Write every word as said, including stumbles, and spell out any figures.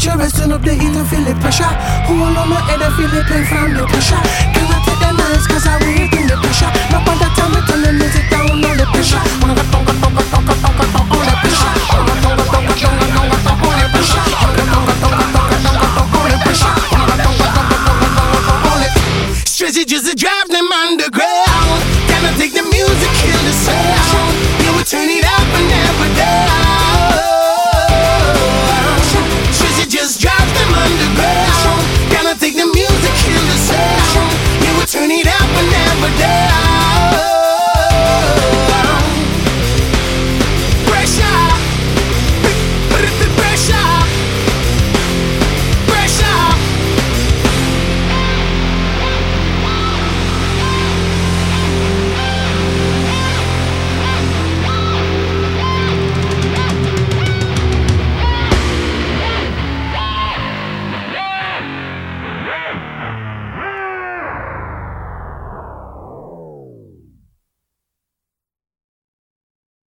you resting up the heat and feel the pressure. Hold on my head and feel the pain from the pressure. Cannot take the nights cause I wait in the pressure. No matter time me telling me